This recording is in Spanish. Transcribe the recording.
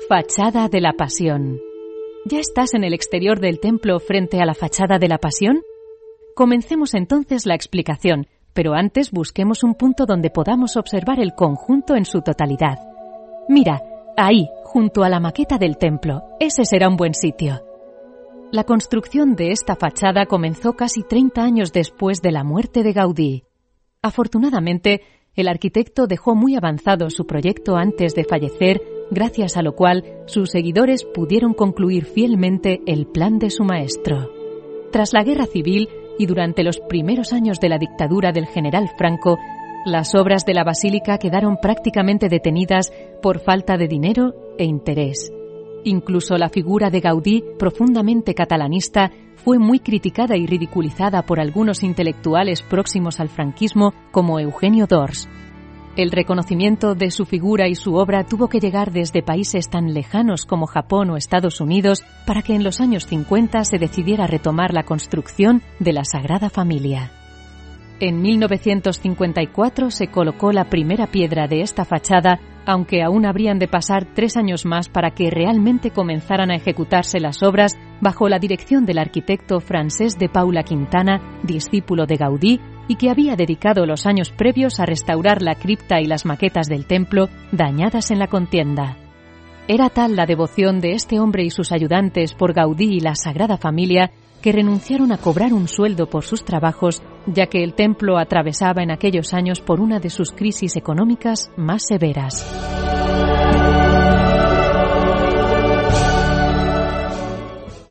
Fachada de la Pasión. ¿Ya estás en el exterior del templo frente a la fachada de la Pasión? Comencemos entonces la explicación, pero antes busquemos un punto donde podamos observar el conjunto en su totalidad. Mira, ahí, junto a la maqueta del templo, ese será un buen sitio. La construcción de esta fachada comenzó casi 30 años después de la muerte de Gaudí. Afortunadamente, el arquitecto dejó muy avanzado su proyecto antes de fallecer, gracias a lo cual sus seguidores pudieron concluir fielmente el plan de su maestro. Tras la Guerra Civil y durante los primeros años de la dictadura del general Franco, las obras de la basílica quedaron prácticamente detenidas por falta de dinero e interés. Incluso la figura de Gaudí, profundamente catalanista, fue muy criticada y ridiculizada por algunos intelectuales próximos al franquismo como Eugenio d'Ors. El reconocimiento de su figura y su obra tuvo que llegar desde países tan lejanos como Japón o Estados Unidos para que en los años 50 se decidiera retomar la construcción de la Sagrada Familia. En 1954 se colocó la primera piedra de esta fachada, aunque aún habrían de pasar 3 años más para que realmente comenzaran a ejecutarse las obras bajo la dirección del arquitecto Francesc de Paula Quintana, discípulo de Gaudí, y que había dedicado los años previos a restaurar la cripta y las maquetas del templo dañadas en la contienda. Era tal la devoción de este hombre y sus ayudantes por Gaudí y la Sagrada Familia que renunciaron a cobrar un sueldo por sus trabajos, ya que el templo atravesaba en aquellos años por una de sus crisis económicas más severas.